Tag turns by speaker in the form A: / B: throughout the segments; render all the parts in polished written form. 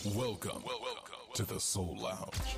A: Welcome to the Soul Lounge.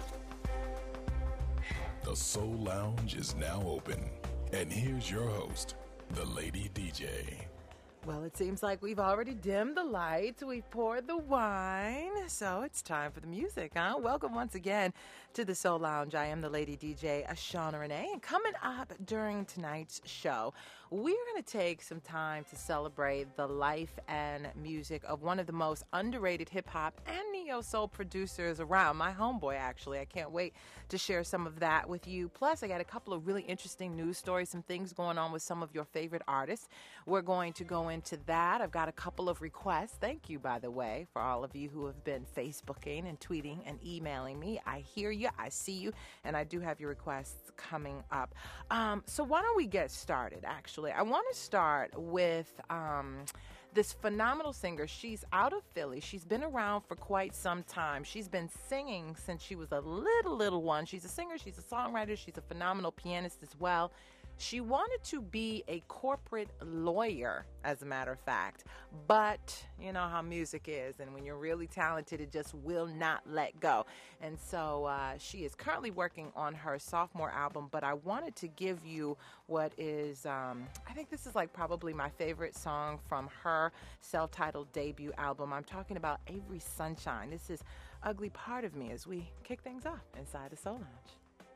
A: The Soul Lounge is now open. And here's your host, the Lady DJ.
B: Well, it seems like we've already dimmed the lights, we've poured the wine, so it's time for the music, huh? Welcome once again to the Soul Lounge. I am the Lady DJ, Ashana Renee, and coming up during tonight's show, we're going to take some time to celebrate the life and music of one of the most underrated hip-hop and neo-soul producers around, my homeboy, actually. I can't wait to share some of that with you. Plus, I got a couple of really interesting news stories, some things going on with some of your favorite artists. We're going to go into that. I've got a couple of requests. Thank you, by the way, for all of you who have been Facebooking and tweeting and emailing me. I hear you, I see you, and I do have your requests coming up. So why don't we get started, actually? I want to start with this phenomenal singer. She's out of Philly. She's been around for quite some time. She's been singing since she was a little one. She's a singer, she's a songwriter, she's a phenomenal pianist as well. She wanted to be a corporate lawyer, as a matter of fact, but you know how music is, and when you're really talented, it just will not let go. And so she is currently working on her sophomore album, but I wanted to give you what is, I think this is like probably my favorite song from her self-titled debut album. I'm talking about Avery Sunshine. This is Ugly Part of Me as we kick things off inside the Soul Lounge.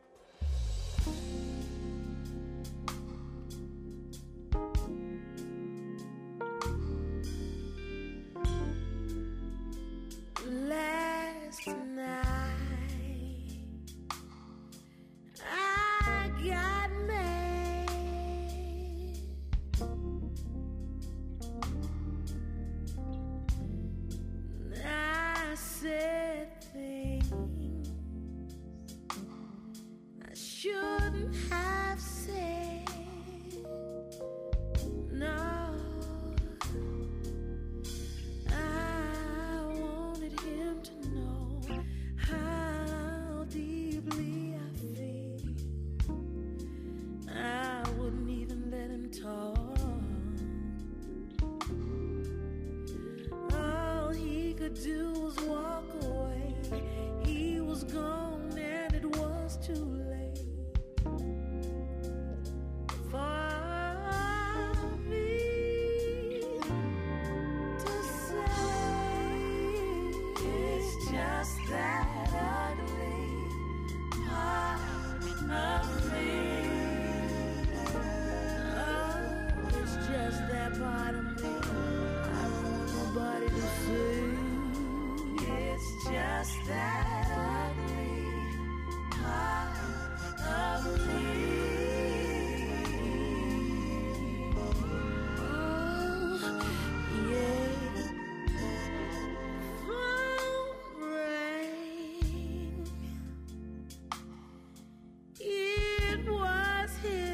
C: Last night I got mad. I said things I shouldn't have said. No, all he could do was walk away. He was gone and it was too late for me to say it's just that ugly part of me. That part of me, I don't want nobody to see. It's just that ugly part of me. Oh, yeah. Phone rang. It was him.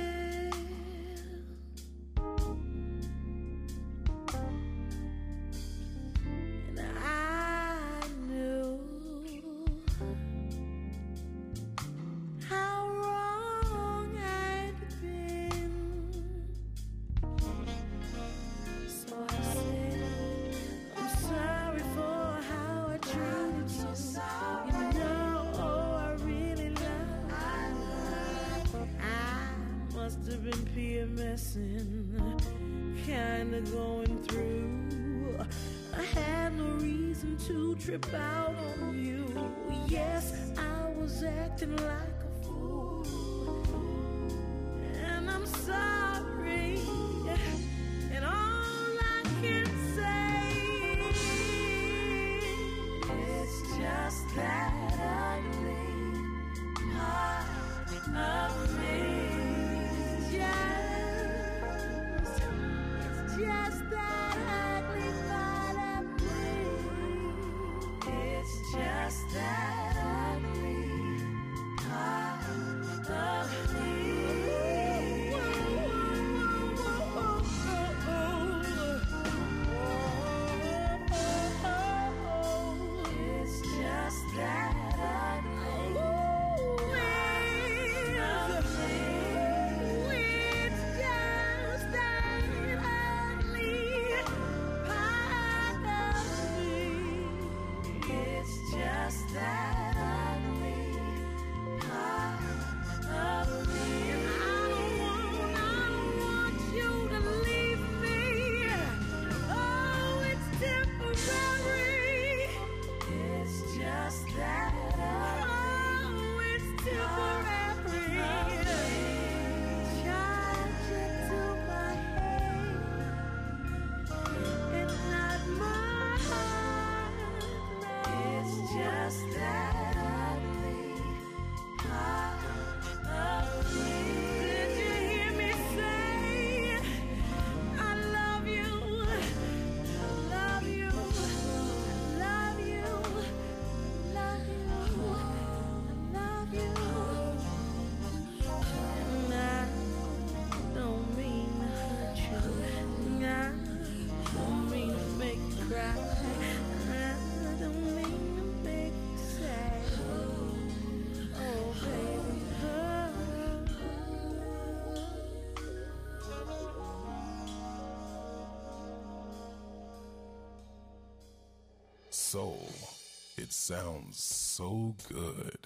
C: PMSing, kinda going through. I had no reason to trip out on you. Yes, I was acting like a fool, and I'm sorry. And all I can say, it's just that ugly part of me. Just that ugly part of me. It's just that ugly part of
A: soul. It sounds so good.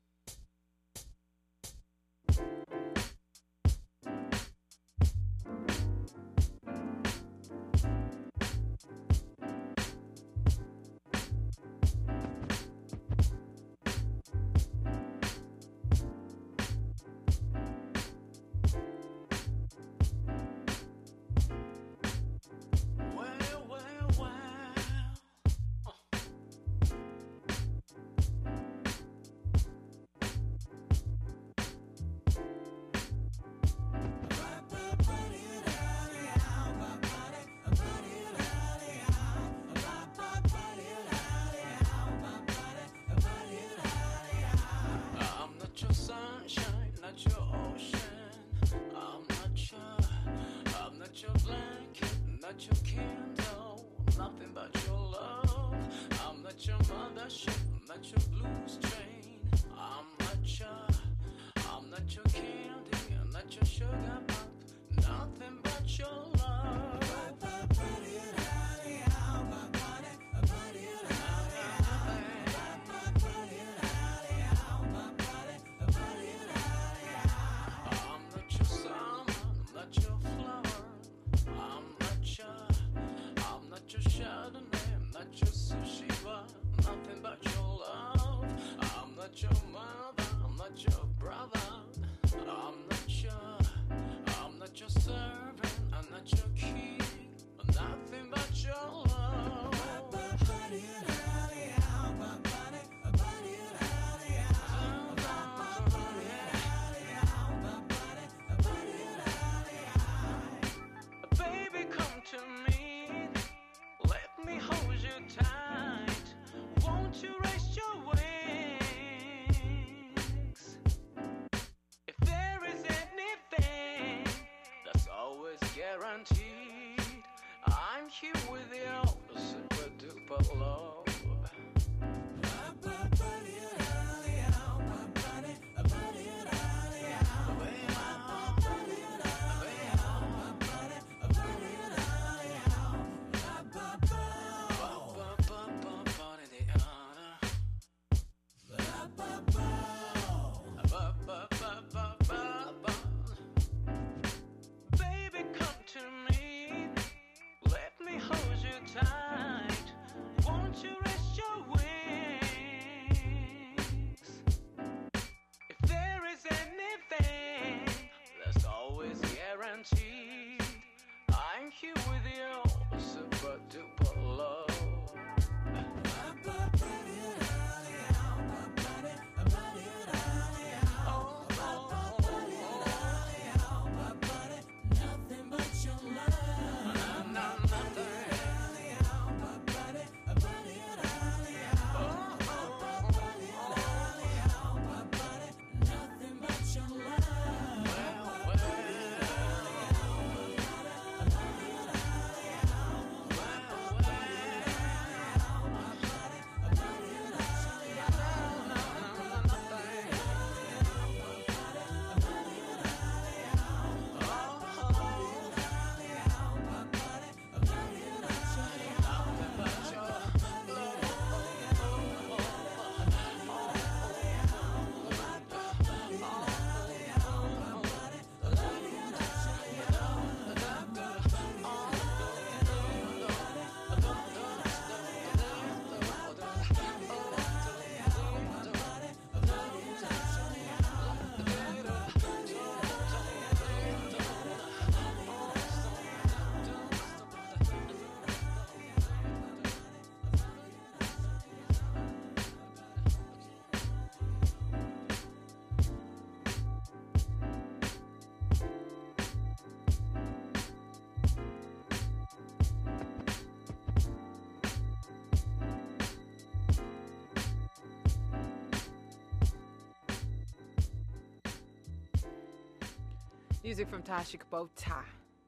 B: Music from Tasha Kubota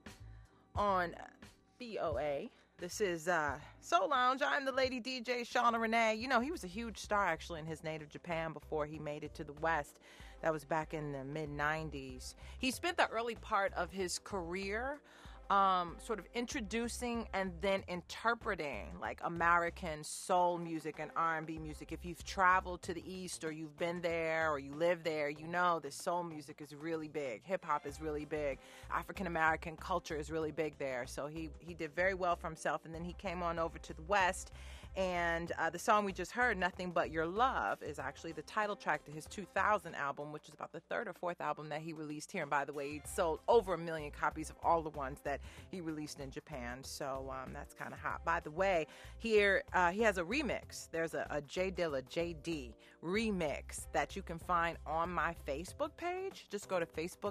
B: on BOA. This is Soul Lounge. I'm the lady DJ, Shauna Renee. You know, he was a huge star, actually, in his native Japan before he made it to the West. That was back in the mid-'90s. He spent the early part of his career sort of introducing and then interpreting like American soul music and R&B music. If you've traveled to the East or you've been there or you live there, you know that soul music is really big. Hip hop is really big. African American culture is really big there. So he did very well for himself, and then he came on over to the West. And the song we just heard, Nothing But Your Love, is actually the title track to his 2000 album, which is about the third or fourth album that he released here. And by the way, he sold over 1 million copies of all the ones that he released in Japan. So that's kind of hot. By the way, here he has a remix. There's a J Dilla, JD remix that you can find on my Facebook page. Just go to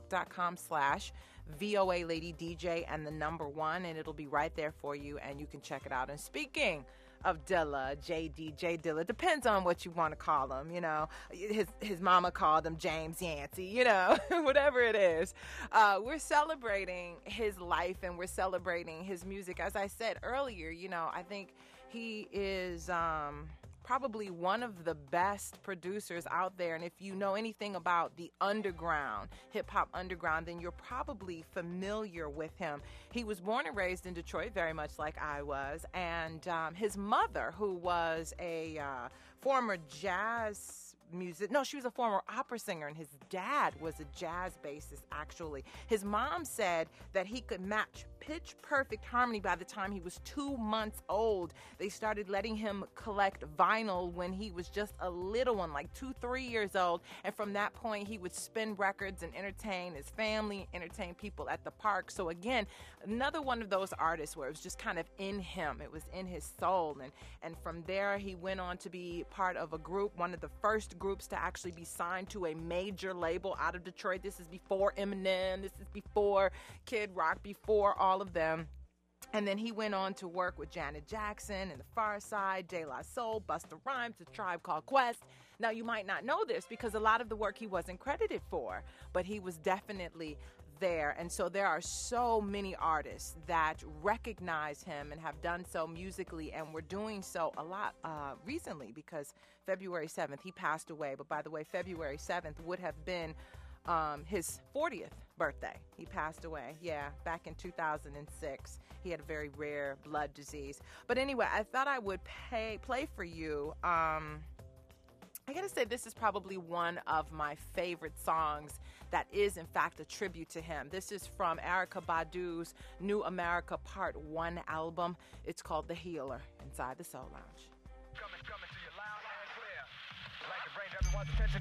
B: facebook.com/VOA Lady DJ and the number 1, and it'll be right there for you, and you can check it out. And speaking of Dilla, JD, J Dilla, depends on what you want to call him, you know. His mama called him James Yancey, you know, whatever it is. We're celebrating his life and we're celebrating his music. As I said earlier, you know, I think he is probably one of the best producers out there. And if you know anything about the underground, hip-hop underground, then you're probably familiar with him. He was born and raised in Detroit, very much like I was. And his mother, who was a former jazz music. No, she was a former opera singer, and his dad was a jazz bassist, actually. His mom said that he could match pitch perfect harmony by the time he was 2 months old. They started letting him collect vinyl when he was just a little one, like 2-3 years old. And from that point, he would spin records and entertain his family, entertain people at the park. So again, another one of those artists where it was just kind of in him. It was in his soul. And from there, he went on to be part of a group, one of the first groups to actually be signed to a major label out of Detroit. This is before Eminem. This is before Kid Rock, before all of them. And then he went on to work with Janet Jackson and the Pharcyde, De La Soul, Busta Rhymes, The Tribe Called Quest. Now, you might not know this because a lot of the work he wasn't credited for, but he was definitely there. And so there are so many artists that recognize him and have done so musically, and we're doing so a lot recently because February 7th, he passed away. But by the way, February 7th would have been his 40th birthday. He passed away, back in 2006. He had a very rare blood disease. But anyway, I thought I would play for you. I gotta say, this is probably one of my favorite songs that is, in fact, a tribute to him. This is from Erykah Badu's New America Part 1 album. It's called The Healer, inside the Soul Lounge.
D: Coming to you loud and clear. I'd like to bring everyone's attention.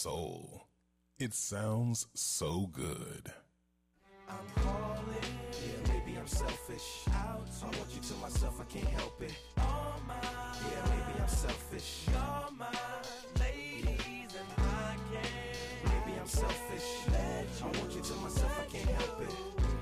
A: soul. It sounds so good.
E: I'm calling, yeah, maybe I'm selfish. I want you to myself, I can't help it. All mine, yeah, maybe I'm selfish. You're mine, ladies, and I can't. Maybe I'm selfish. I want you to myself, I can't help it.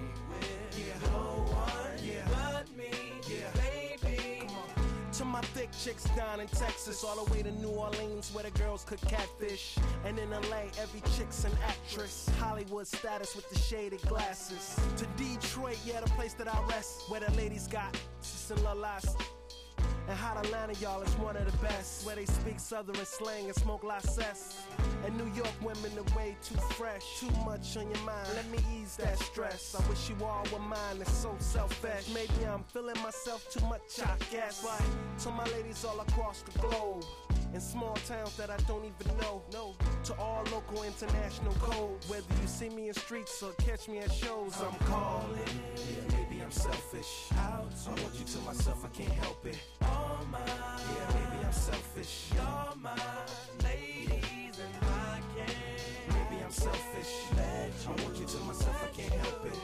E: Yeah, no one, yeah, but me, yeah, baby. To my thick chicks down in Texas, all the way to New Orleans where the girls could catfish. And in LA, every chick's an actress. Hollywood status with the shaded glasses. To Detroit, yeah, the place that I rest, where the ladies got and lalas. And Hot Atlanta, y'all, is one of the best, where they speak Southern slang and smoke lacets. And New York women are way too fresh. Too much on your mind, let me ease that stress. I wish you all were mine, it's so selfish. Maybe I'm feeling myself too much, I guess. But to my ladies all across the globe, in small towns that I don't even know, no, to all local international codes. Whether you see me in streets or catch me at shows, I'm calling. Yeah, maybe I'm selfish. I want you to myself, I can't help it. All mine. Yeah, maybe I'm selfish. You're mine, ladies, and I can't. Maybe I'm selfish. I want you to myself, I can't help it.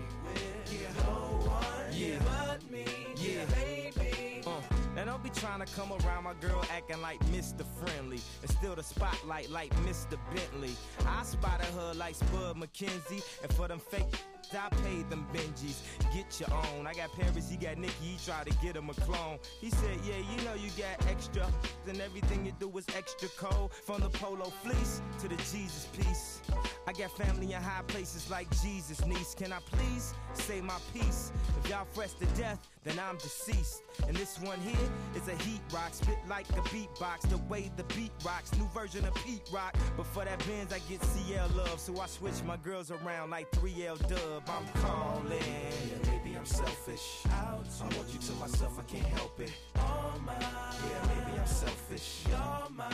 E: Yeah, no one, yeah, but me, yeah, baby.
F: Now don't be trying to come around my girl acting like Mr. Friendly and steal the spotlight like Mr. Bentley. I spotted her like Spud McKenzie, and for them fake I paid them Benjis. Get your own. I got Paris, he got Nicky, he tried to get him a clone. He said, yeah, you know you got extra, and everything you do is extra cold. From the polo fleece to the Jesus piece. I got family in high places like Jesus, niece. Can I please say my piece? If y'all fresh to death, then I'm deceased. And this one here is a heat rock, spit like a beatbox, the way the beat rocks, new version of Pete Rock. But for that Benz, I get CL love, so I switch my girls around like 3L Dub. I'm calling.
E: Yeah, maybe I'm selfish. I want you to myself, I can't help it. All mine. Yeah, maybe I'm selfish. You're mine,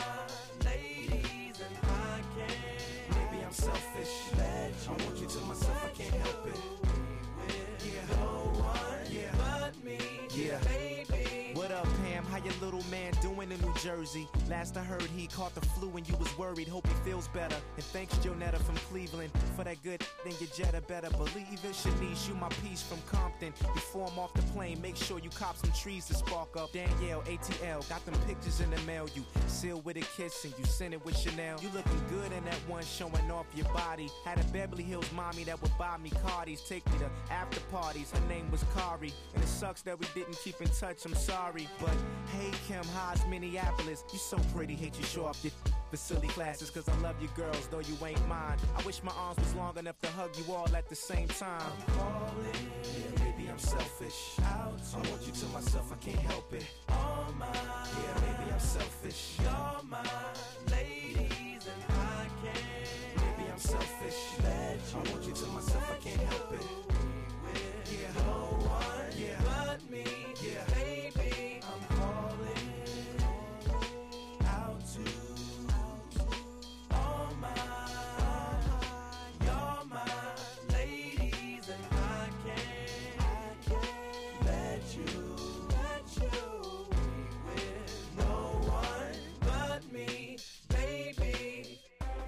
E: ladies, and I can't. Maybe I'm selfish. I want you to myself, I can't help it. Yeah, no one, yeah, but me, yeah, baby.
F: What up, Pam? How your little man doing in New Jersey? Last I heard, he caught the flu and you was worried. Hope he feels better. And thanks, Jonetta from Cleveland, for that good thing. Your Jetta better believe it. Shanice, you my piece from Compton. Before I'm off the plane, make sure you cop some trees to spark up. Danielle, ATL, got them pictures in the mail. You sealed with a kiss and you sent it with Chanel. You looking good in that one, showing off your body. Had a Beverly Hills mommy that would buy me Cardis, take me to after parties. Her name was Kari, and it sucks that we didn't keep in touch. I'm sorry, but hey Kim, how's Minneapolis? You so pretty, hate you show off your for silly classes, cause I love you girls, though you ain't mine. I wish my arms was long enough to hug you all at the same time.
E: I'm calling, yeah, maybe I'm selfish. I want you to myself, I can't help it. All mine, yeah, maybe I'm selfish. You're mine, ladies, and I can't. Maybe I'm selfish. I want you to myself, I can't help it. Yeah, no one, yeah, but me, yeah, baby. I'm calling out to all mine. You're mine, ladies, and I can't let you be with no one but me, baby.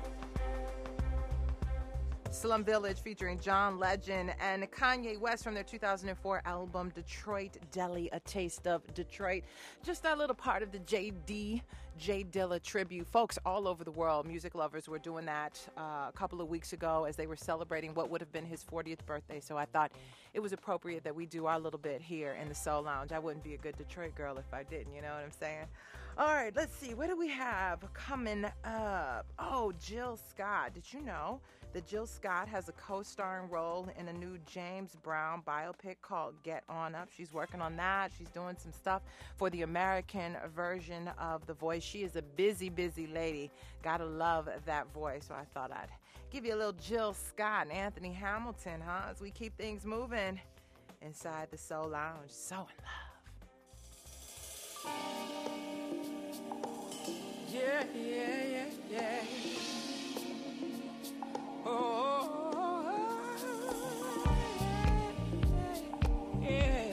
B: Slum Village featuring John Legend and Kanye West from their 2004 album Detroit Deli, A Taste of Detroit. Just that little part of the J Dilla tribute. Folks all over the world, music lovers, were doing that a couple of weeks ago as they were celebrating what would have been his 40th birthday. So I thought it was appropriate that we do our little bit here in the Soul Lounge. I wouldn't be a good Detroit girl if I didn't, you know what I'm saying? All right, let's see. What do we have coming up? Oh, Jill Scott. Did you know that Jill Scott has a co-starring role in a new James Brown biopic called Get On Up? She's working on that. She's doing some stuff for the American version of The Voice. She is a busy, busy lady. Gotta love that voice. So I thought I'd give you a little Jill Scott and Anthony Hamilton, as we keep things moving inside the Soul Lounge. So in love.
C: Yeah, yeah, yeah, yeah. Oh, yeah.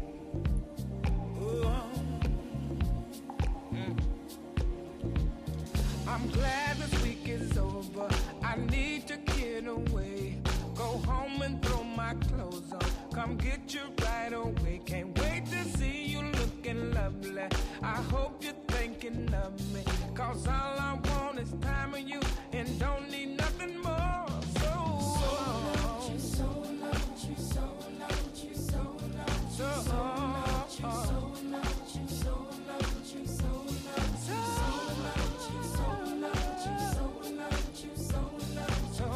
C: Oh, I'm glad this week is
G: my clothes on. Come get you right away. Can't wait to see you looking lovely. I hope you're thinking of me, 'cause all I want is time with you and don't need nothing more. So long, you, so long, you, so long, you, so long, so long, so long, you, so long, you, so long, so long, you, so long, you, so long, you, so long, so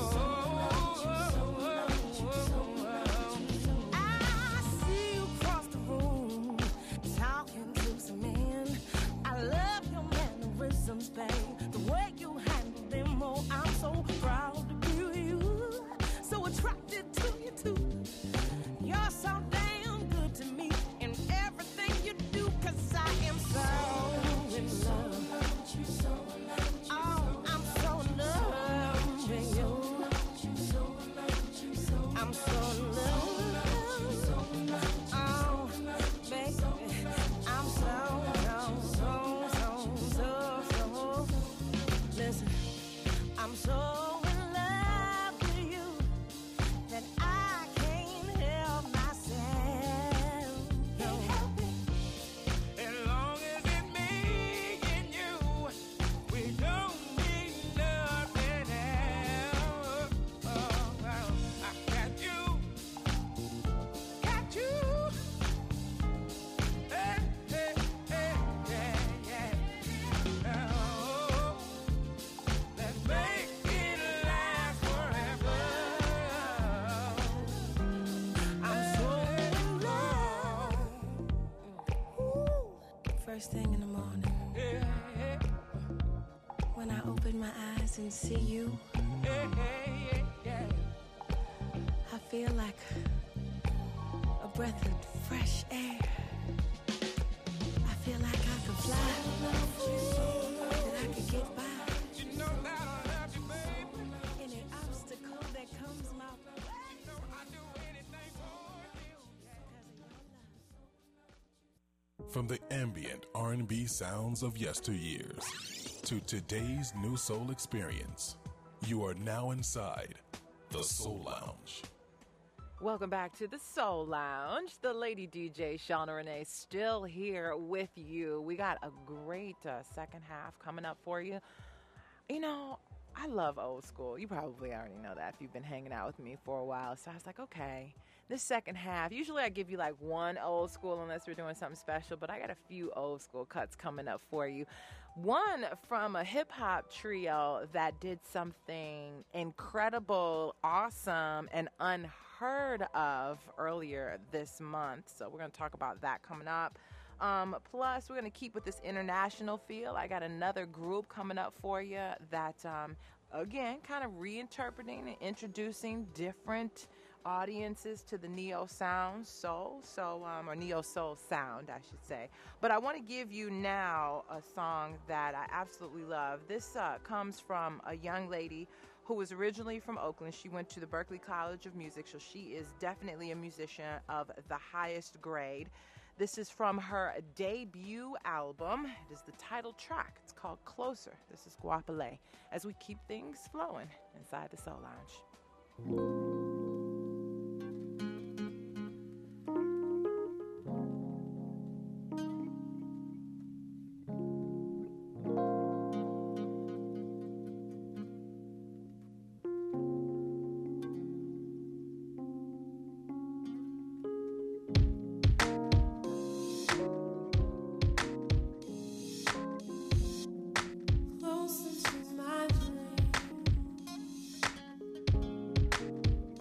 G: long. I see you across the room talking to some men. I love your mannerisms, babe. The way you handle them, oh, I'm so proud to be with you. So attracted to you too. You're so damn good to me in everything you do, 'cause I am so in love. Oh, I'm so in love with you. I'm so in love. Oh, baby, I'm so. Listen, I'm so in love with you that I can't help myself. Can't help it. As long as it's me and you, we don't need nothing else. Oh, I got you. Got you. Hey, hey, hey, yeah, yeah. Oh, let's make it last forever. I'm so in love.
C: First thing in the morning,
G: Yeah, yeah,
C: when I open my eyes and see you,
G: yeah, yeah, yeah.
C: I feel like a breath of fresh air. I feel like I could fly, that I could get by
G: You know that I love you, baby.
C: any obstacle that comes my way.
G: You know I'd do anything for you.
A: From the ambient R&B sounds of yesteryears to today's new soul experience, you are now inside the Soul Lounge.
B: Welcome back to the Soul Lounge. The Lady DJ, Shauna Renee, still here with you. We got a great second half coming up for you. You know, I love old school. You probably already know that if you've been hanging out with me for a while. So I was like, okay, this second half, usually I give you like one old school unless we're doing something special, but I got a few old school cuts coming up for you. One from a hip hop trio that did something incredible, awesome, and unheard of earlier this month. So we're going to talk about that coming up. Plus, we're going to keep with this international feel. I got another group coming up for you that, again, kind of reinterpreting and introducing different audiences to the neo sound soul, or neo soul sound, I should say. But I want to give you now a song that I absolutely love. This comes from a young lady who was originally from Oakland. She went to the Berklee College of Music, so she is definitely a musician of the highest grade. This is from her debut album. It is the title track. It's called Closer. This is Guapale, as we keep things flowing inside the Soul Lounge.
C: Closer to my dream.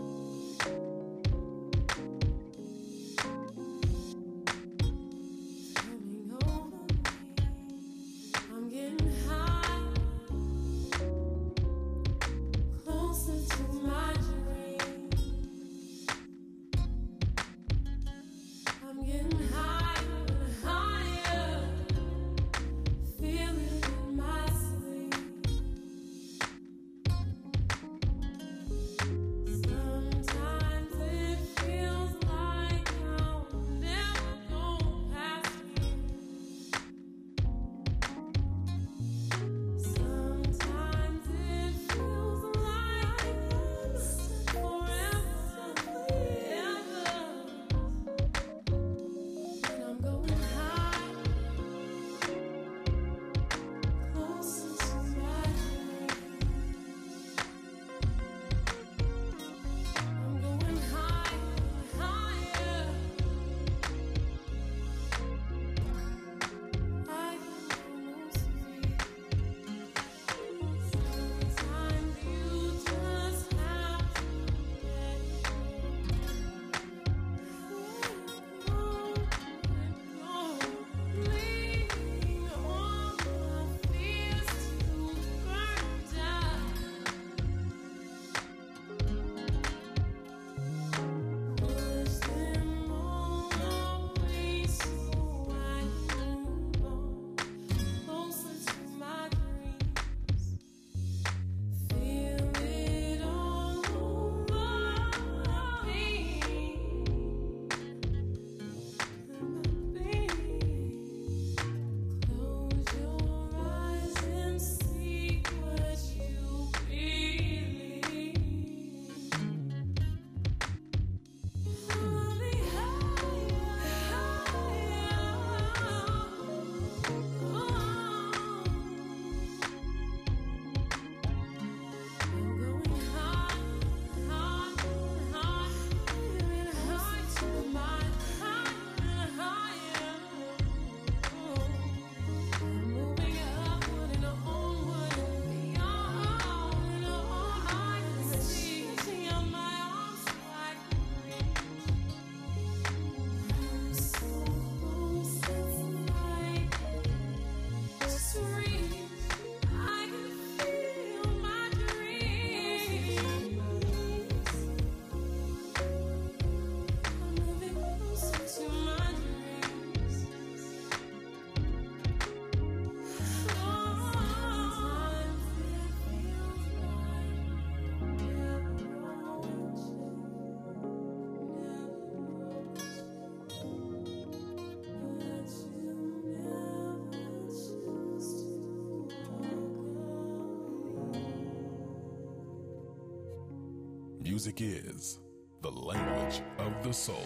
A: music is the language of the soul.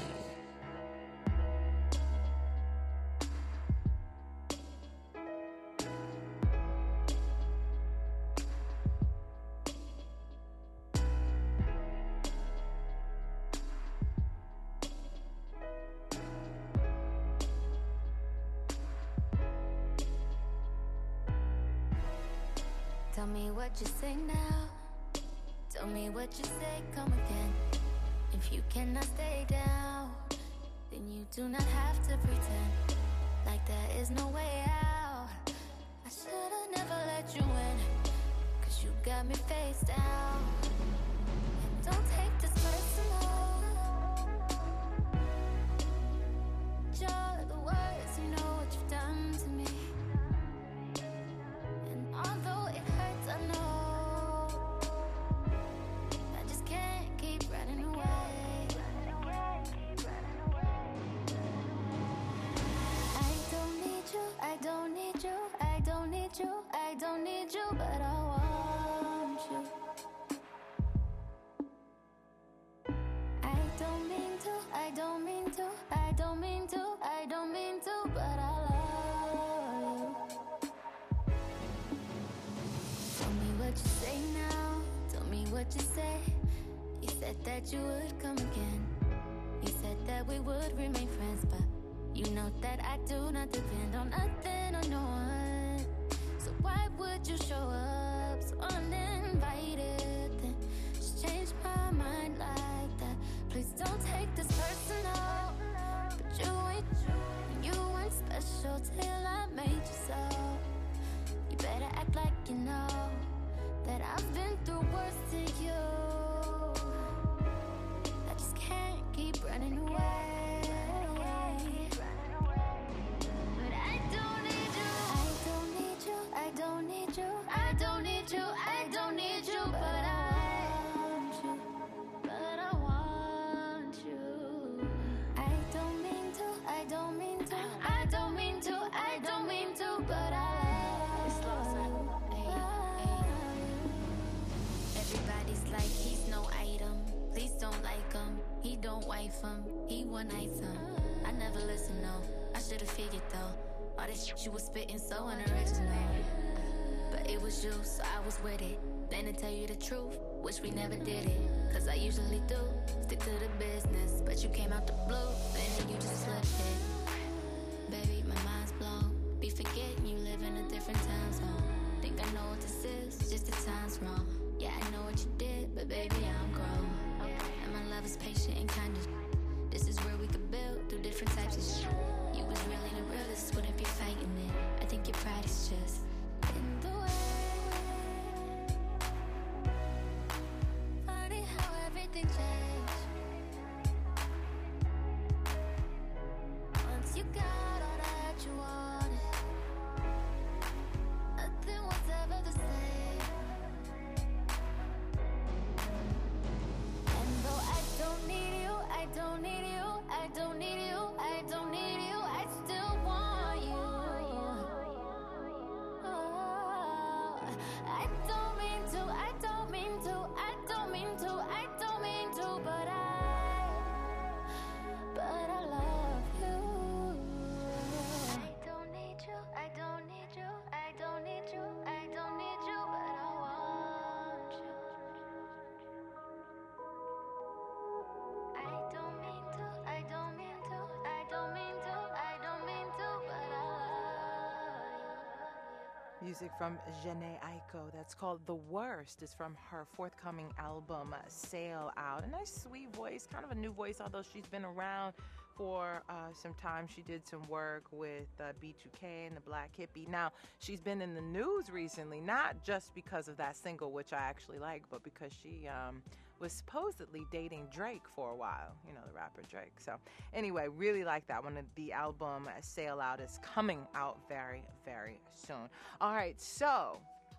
H: Tell me what you say now. Tell me what you say, come again. If you cannot stay down, then you do not have to pretend like there is no way out. I should've never let you in, 'cause you got me face down. And don't take this personal. You're the worst, you know what you've done to me. And although it hurts, I know I just can't keep running away. I don't need you, I don't need you, I don't need you, I don't need you, but I want you. I don't mean to, I don't mean to, I don't mean to, I don't mean to, but I love you. Tell me what you say now, tell me what you say. You said that you would come again. You said that we would remain friends, but you know that I do not depend on nothing or no one. So why would you show up so uninvited? Then just change my mind like that. Please don't take this personal. But you weren't special till I made you so. You better act like you know that I've been through worse to you. I just can't keep running away. But I don't need you. I don't need you. I don't need you. I don't need you. I don't need you. But I want you. But I want you. I don't mean to. I don't mean to. I don't mean to. I don't mean to. But I everybody's like he's no item. Please don't like him. He don't wife him. He one item. I never listen, no. I should've figured though. All this shit you was spitting so unoriginal. But it was you, so I was with it. Then to tell you the truth, wish we never did it. 'Cause I usually do stick to the business. But you came out the blue, and then you just slipped it. Baby, my mind's blown. Be forgetting you live in a different time zone. Think I know what this is, just the time's wrong. Yeah, I know what you did, but baby, I'm grown. And my love is patient and kind of. This is where we could build through different types of shit. You was really the realest, wouldn't be fighting it. I think your pride is just in the way. Funny how everything changed once you got all that you wanted. Nothing was ever the same. And though I don't need you, I don't need you, I don't need you, I don't need you, I still want you. Oh, I don't mean to, I don't mean to, I don't mean to, I don't mean to, but I love you. I don't need you, I don't need you, I don't need you, I don't need you, but I want you. I don't mean to, I don't mean to, I don't mean to, I don't mean to, but I love you.
B: Music from Jhené Aiko. That's called The Worst. It's from her forthcoming album, Sail Out. A nice, sweet voice, kind of a new voice, although she's been around for some time. She did some work with B2K and the Black Hippie. Now, she's been in the news recently, not just because of that single, which I actually like, but because she was supposedly dating Drake for a while, you know, the rapper Drake. So anyway, really like that one. The album Sail Out is coming out very, very soon. All right, so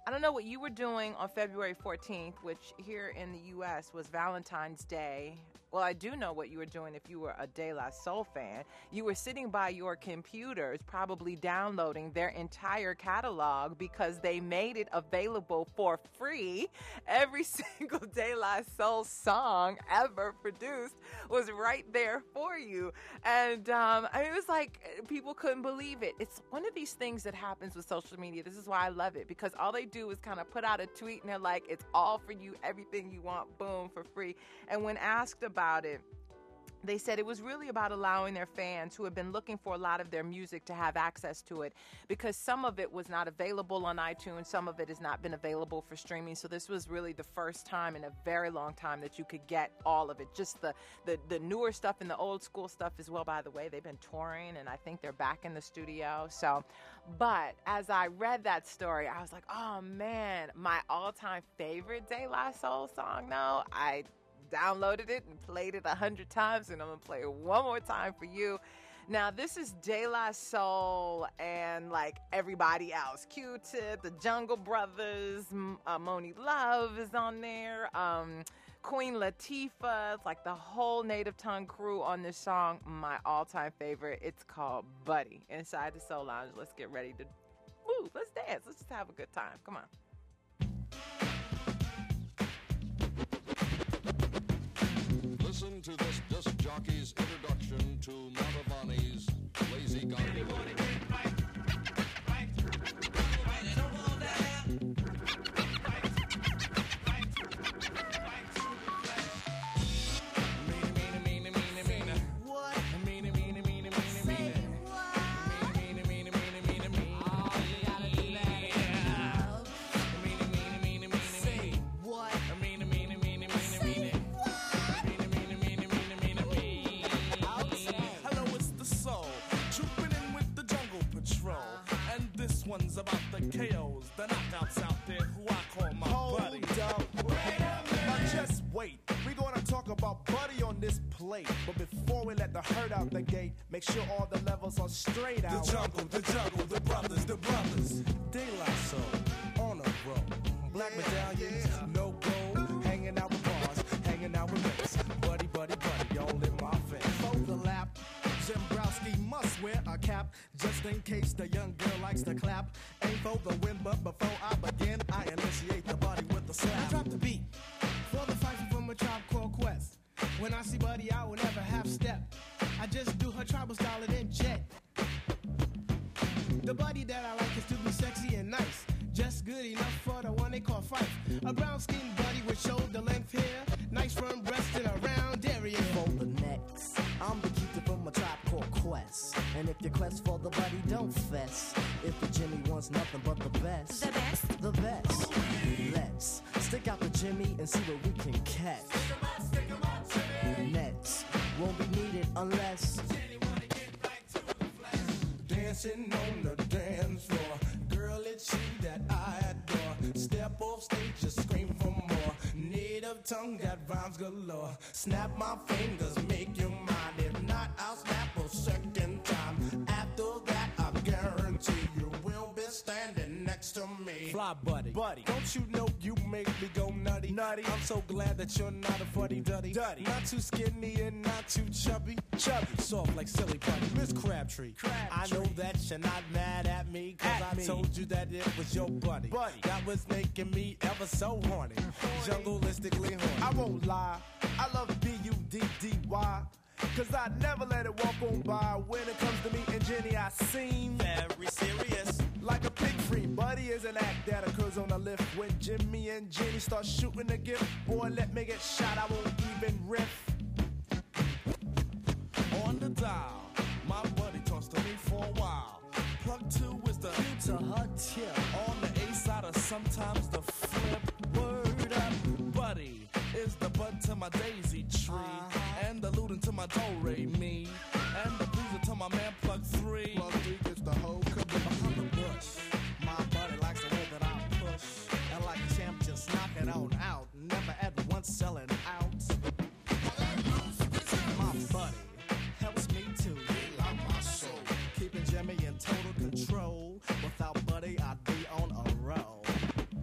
B: I don't know what you were doing on February 14th, which here in the U.S. was Valentine's Day. Well, I do know what you were doing if you were a De La Soul fan. You were sitting by your computers, probably downloading their entire catalog because they made it available for free. Every single De La Soul song ever produced was right there for you. And it was like people couldn't believe it. It's one of these things that happens with social media. This is why I love it, because all they do is kind of put out a tweet and they're like, it's all for you, everything you want, boom, for free. And when asked about it, they said it was really about allowing their fans who have been looking for a lot of their music to have access to it, because some of it was not available on iTunes, some of it has not been available for streaming. So this was really the first time in a very long time that you could get all of it, just the newer stuff and the old school stuff as well. By the way, they've been touring and I think they're back in the studio. So, but as I read that story, I was like, oh man, my all-time favorite De La Soul song, though, I downloaded it and played it 100 times, and I'm gonna play it one more time for you. Now, this is De La Soul and like everybody else. Q-Tip, the Jungle Brothers, Moni Love is on there, Queen Latifah. It's like the whole Native Tongue crew on this song. My all-time favorite. It's called Buddy. Inside the Soul Lounge. Let's get ready to move. Let's dance. Let's just have a good time. Come on.
I: Listen to this disc jockey's introduction to Montavani's Lazy Garden.
E: One's about the KOs, the knockouts out there who I call my buddy. Now just wait, we're gonna talk about Buddy on this plate. But before we let the herd out the gate, make sure all the levels are straight out. The jungle, the brothers, De La Soul, on a roll. Black medallions, no gold, hanging out with bars, hanging out with mates. Buddy, all in my face. For the lap, Zembrowski must wear a cap, just in case the young girl likes to clap. Ain't for the win, but before I begin, I initiate the Buddy with the slap. I drop the beat for the fight from a Tribe Called Quest. When I see Buddy, I will never half step. I just do her tribal style and then jet. The Buddy that I like is to be sexy and nice, just good enough for the one they call Fife. A brown-skinned Buddy with shoulder-length hair, nice firm breast and a round area.
J: For the next, I'm the keeper from a Tribe Called Quest. And if your quest for the Buddy, don't fess. If the Jimmy wants nothing but the best. The best? The best. Let's stick out the Jimmy and see what we can catch. Stick 'em up, Jimmy. Nets won't be needed unless Jenny wanna get right to the flesh.
E: Dancing on the dance floor, girl, it's you that I adore. Step off stage, just scream for more. Native tongue got rhymes galore. Snap my fingers, make you mine. If not, I'll snap a second time. After that, I guarantee you will be standing next to me. Fly Buddy, don't you know you make me go nutty? I'm so glad that you're not a fuddy-duddy. Not too skinny and not too chubby. Soft like silly putty. Miss Crabtree, I know that you're not mad at me, cause I told you that it was your buddy. That was making me ever so horny. Jungleistically horny. I won't lie, I love B-U-D-D-Y, cause I never let it walk on by. When it comes to me and Jenny, I seem very serious. Like a pig free, Buddy is an act that occurs on a lift. When Jimmy and Jenny start shooting a gift, boy, let me get shot, I won't even riff. On the dial, my buddy talks to me for a while. Plug 2 is the
J: to her tip.
E: On the A side or sometimes the flip. Word up, Buddy is the bud to my daisy tree, and the looting to my do-re-mi, and the blues to my man Plug 3. Plug 3 gets the whole caboose behind the bush. My buddy likes the way that I push, and like a champ, just knock it on out. Never at once selling out. My buddy helps me to heal out my soul, keeping Jimmy in total control. Without Buddy, I'd be on a roll.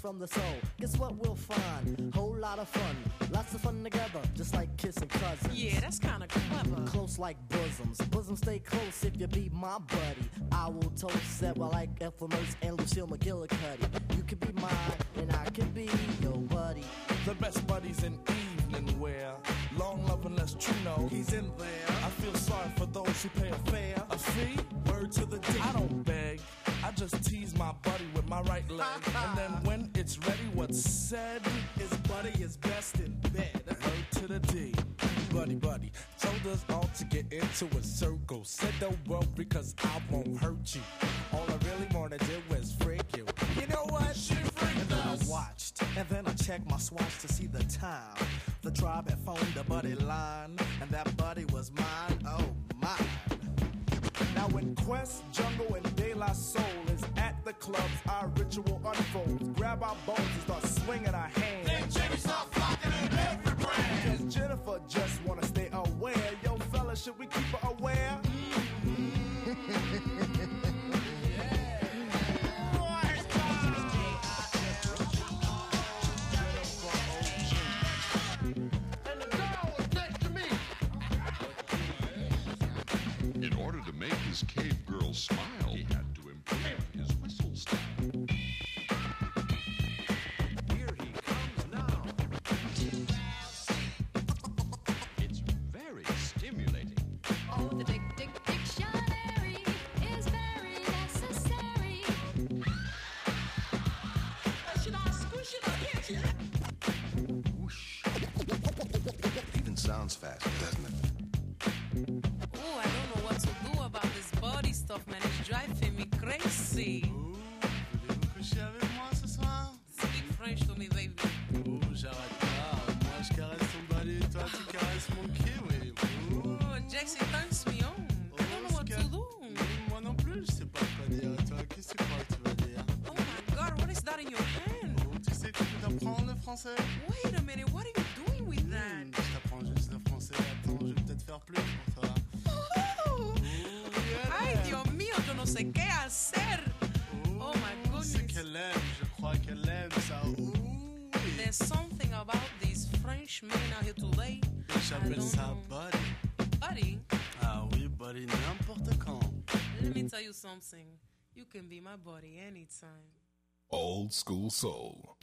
J: from the soul. Guess what we'll find? Whole lot of fun. Lots of fun together, just like kissing cousins.
C: Yeah, that's kind of clever.
J: Close like bosoms. Bosoms stay close if you be my buddy. I will toast that we're like Ethel Mertz and Lucille McGillicuddy. You can be mine and I can be your buddy.
K: The best buddies in evening wear. Long love and less true know he's in there. I feel sorry for those who pay a fare. A fee? Word to the D. I don't beg. I just tease my buddy with my right leg. And then when it's ready, what's said is buddy is best in bed. Word to the D. Buddy, buddy. Told us all to get into a circle. Said don't worry cause I won't hurt you. All I really wanna do is freak you. You know what? She freaked
J: And then I
K: us.
J: watched, and then I checked my swatch to see the time. The tribe had phoned the buddy line, and that buddy was mine, oh mine.
K: Now when Quest, Jungle, and De La Soul is at the clubs, our ritual unfolds. Grab our bones and start swinging our hands.
E: Then Jenny start flocking in every brand.
K: Cause Jennifer just wanna stay aware. Yo, fella, should we keep her aware?
I: In order to make his cave girl smile, he had to improve his whistle style. Here he comes now. It's very stimulating.
H: Oh, the big dictionary is very necessary.
C: Should I squish it or hit you?
L: Whoosh. Even sounds faster, doesn't it?
C: Oh, I don't know what to do about this body stuff, man. It's driving me crazy.
K: Voulez-vous coucher avec moi ce soir?
C: Speak French to me, baby.
K: Oh, j'arrête pas. Moi, je caresse ton body, toi, tu caresses mon kiwi.
C: Oh, Jax, it turns me on. I don't know what to do.
K: Moi non plus, je sais pas quoi dire. Toi, qu'est-ce que tu crois que tu vas dire?
C: Oh my God, what is that in your hand?
K: Oh, tu sais que tu peux t'apprendre le français?
C: Wait a minute, what are you doing with that?
K: Je t'apprends juste le français. Attends, je vais peut-être faire plus pour toi.
C: Ay, Dios mío, yo no sé qué hacer. Oh my
K: C'est
C: goodness.
K: qu'elle aime, je crois qu'elle aime ça.
C: There's something about these French men out here today.
K: J'appelle ça buddy.
C: Buddy,
K: Ah oui, buddy, n'importe quand.
C: let me tell you something. You can be my buddy anytime.
A: Old School Soul.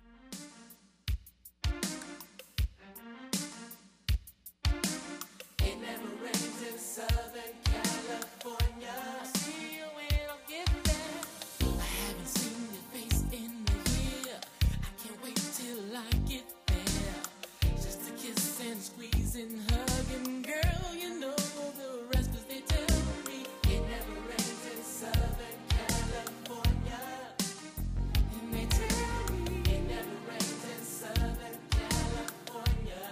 E: It never rains in Southern California. I'll see you when I get there. I haven't seen your face in a year. I can't wait till I get there. Just to kiss and squeeze and hug and girl, you know the rest 'cause they tell me it never rains in Southern California. And they tell me it never rains in Southern California.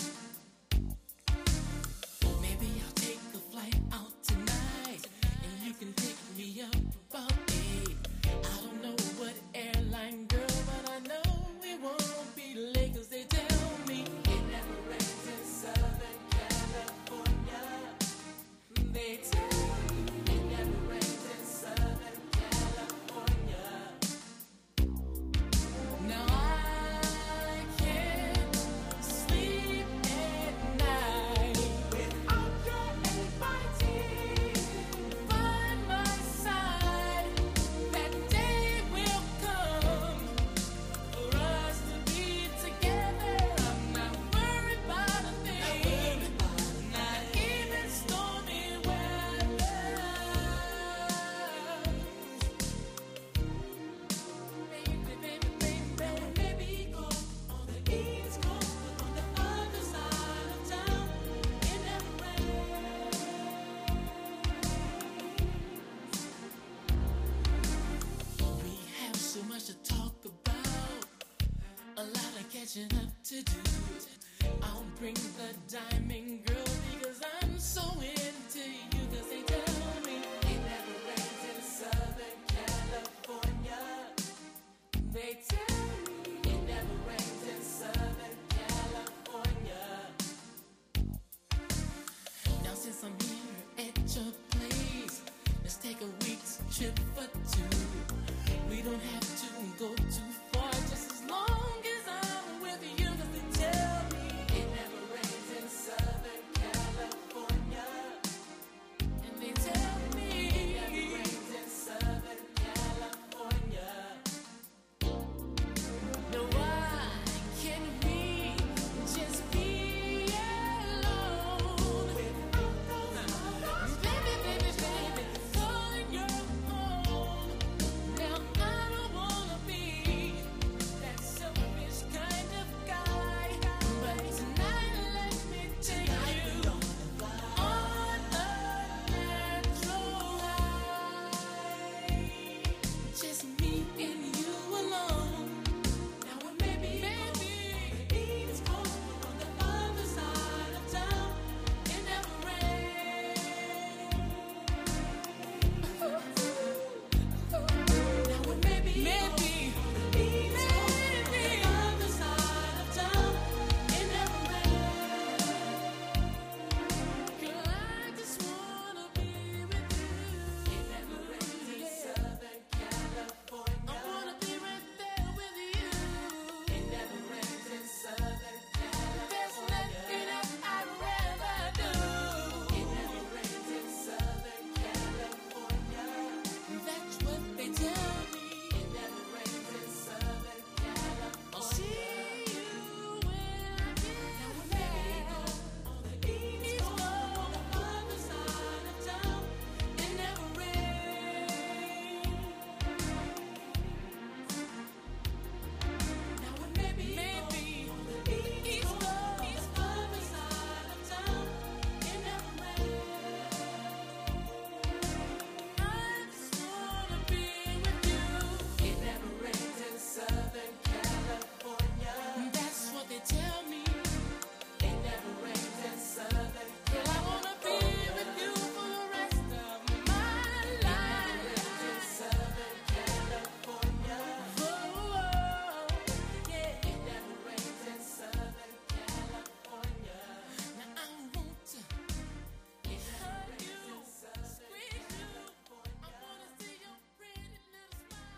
E: Maybe I'll take a flight out tonight, and you can pick me up about 8. I don't know what airline, girl, but I know it won't be late 'cause they tell me it never rains in Southern California. They tell me it never rains in Southern California. Now I can't sleep at night without your inviting by my side. That day will come for us to be together. I'm not worried about a thing, not even stormy weather. Baby, go on the East Coast, on the other side of town. It never rains. We have so much to talk about, a lot of catching up to do. I'll bring the diamond girl because I'm so into you. 'Cause they tell me it never rains in Southern California. They tell me it never rains in Southern California. Now since I'm here at your place, let's take a week's trip for two. We don't have to go too far,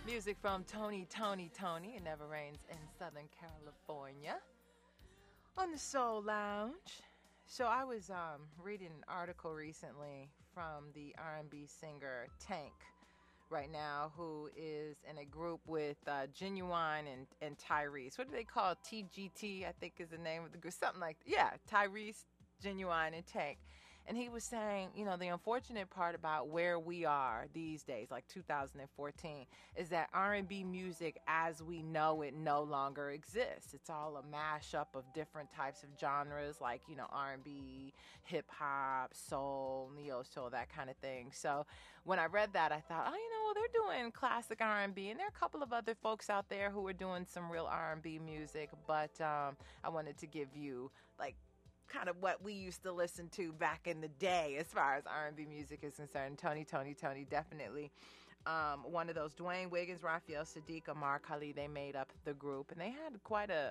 B: Music from Tony. It Never Rains in Southern California on the Soul Lounge. So I was reading an article recently from the R&B singer Tank right now, who is in a group with Genuine and Tyrese. What do they call it? TGT, I think is the name of the group. Something like that. Yeah, Tyrese, Genuine, and Tank. And he was saying, you know, the unfortunate part about where we are these days, like 2014, is that R&B music as we know it no longer exists. It's all a mashup of different types of genres, like, you know, R&B, hip-hop, soul, neo-soul, that kind of thing. So when I read that, I thought, oh, you know, well, they're doing classic R&B, and there are a couple of other folks out there who are doing some real R&B music, but I wanted to give you, like, kind of what we used to listen to back in the day as far as R&B music is concerned. Tony, definitely one of those. Dwayne Wiggins, Raphael Sadiq, Amar Khalid, they made up the group, and they had quite a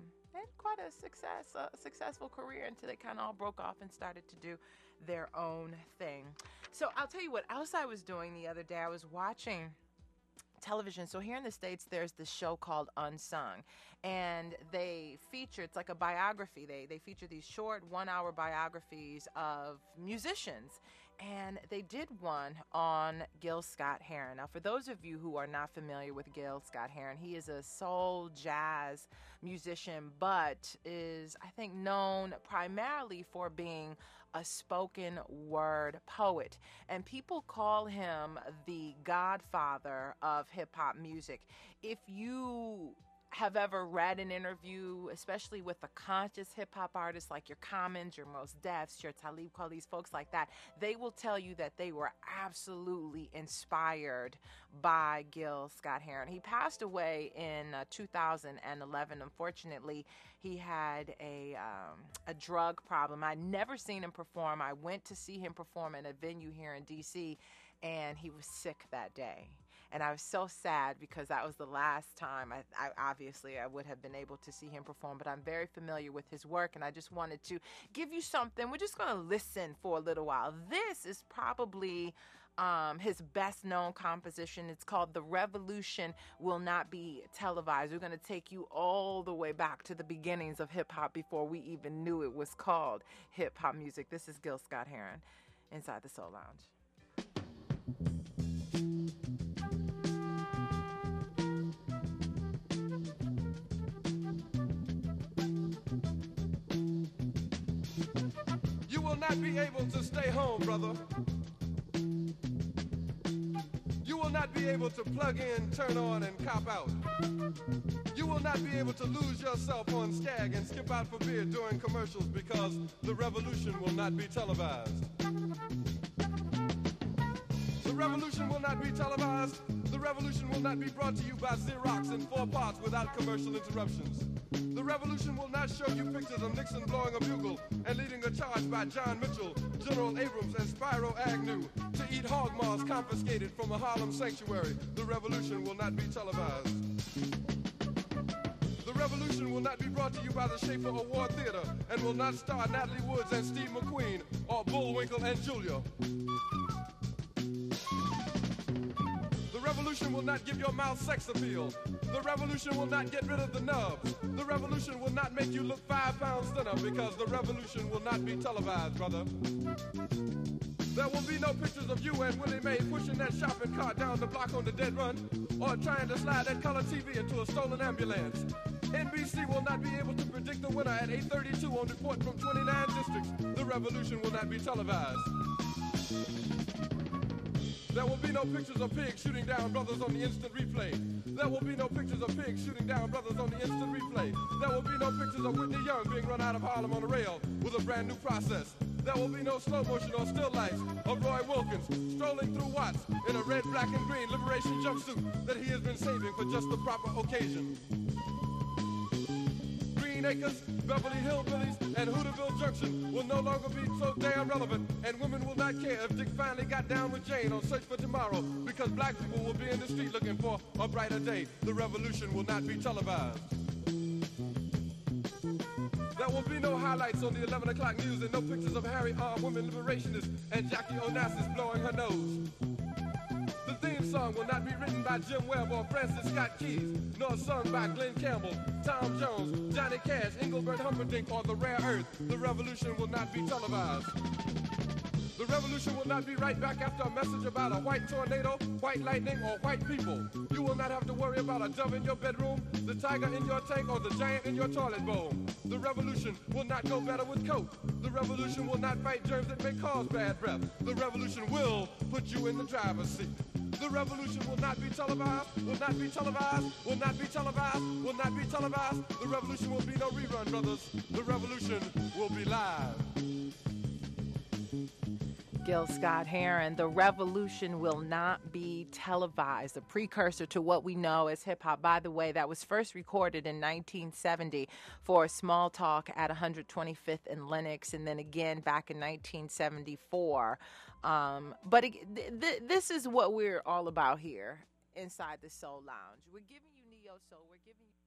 B: successful career until they kind of all broke off and started to do their own thing. So I'll tell you what else I was doing the other day. I was watching television. So here in the States, there's this show called Unsung, and they feature, it's like a biography. They feature these short 1-hour biographies of musicians, and they did one on Gil Scott-Heron. Now, for those of you who are not familiar with Gil Scott-Heron, he is a soul jazz musician, but is, I think, known primarily for being a spoken word poet. And people call him the godfather of hip-hop music. If you have ever read an interview, especially with a conscious hip-hop artist like your Commons, your Mos Defs, your Talib Kweli's, folks like that, they will tell you that they were absolutely inspired by Gil Scott-Heron. He passed away in 2011. Unfortunately, he had a drug problem. I'd never seen him perform. I went to see him perform at a venue here in D.C., and he was sick that day. And I was so sad because that was the last time I obviously would have been able to see him perform, but I'm very familiar with his work, and I just wanted to give you something. We're just going to listen for a little while. This is probably his best known composition. It's called The Revolution Will Not Be Televised. We're going to take you all the way back to the beginnings of hip hop before we even knew it was called hip hop music. This is Gil Scott-Heron inside the Soul Lounge.
M: You will not be able to stay home, brother. You will not be able to plug in, turn on, and cop out. You will not be able to lose yourself on Skag and skip out for beer during commercials because the revolution will not be televised. The revolution will not be televised. The revolution will not be brought to you by Xerox in 4 parts without commercial interruptions. The revolution will not show you pictures of Nixon blowing a bugle and leading a charge by John Mitchell, General Abrams, and Spyro Agnew to eat hog maws confiscated from a Harlem sanctuary. The revolution will not be televised. The revolution will not be brought to you by the Schaefer Award Theater and will not star Natalie Woods and Steve McQueen or Bullwinkle and Julia. The revolution will not give your mouth sex appeal. The revolution will not get rid of the nubs. The revolution will not make you look 5 pounds thinner because the revolution will not be televised, brother. There will be no pictures of you and Willie Mae pushing that shopping cart down the block on the dead run or trying to slide that color TV into a stolen ambulance. NBC will not be able to predict the winner at 8:32 on report from 29 districts. The revolution will not be televised. There will be no pictures of pigs shooting down brothers on the instant replay. There will be no pictures of pigs shooting down brothers on the instant replay. There will be no pictures of Whitney Young being run out of Harlem on a rail with a brand new process. There will be no slow motion or still lights of Roy Wilkins strolling through Watts in a red, black, and green liberation jumpsuit that he has been saving for just the proper occasion. Green Acres, Beverly Hillbillies, and Hooterville Junction will no longer be so damn relevant, and women will not care if Dick finally got down with Jane on Search for Tomorrow, because black people will be in the street looking for a brighter day. The revolution will not be televised. There will be no highlights on the 11 o'clock news and no pictures of Harry armed women liberationists and Jackie Onassis blowing her nose. The theme song will not be written by Jim Webb or Francis Scott Keys, nor sung by Glenn Campbell, Tom Jones, Johnny Cash, Engelbert Humperdinck, or The Rare Earth. The revolution will not be televised. The revolution will not be right back after a message about a white tornado, white lightning, or white people. You will not have to worry about a dove in your bedroom, the tiger in your tank, or the giant in your toilet bowl. The revolution will not go better with Coke. The revolution will not fight germs that may cause bad breath. The revolution will put you in the driver's seat. The revolution will not be televised, will not be televised, will not be televised, will not be televised. The revolution will be no rerun, brothers. The revolution will be live.
B: Gil Scott-Heron, the revolution will not be televised, a precursor to what we know as hip-hop. By the way, that was first recorded in 1970 for Small Talk at 125th and Lenox, and then again back in 1974. But this is what we're all about here inside the Soul Lounge. We're giving you neo-soul, we're giving you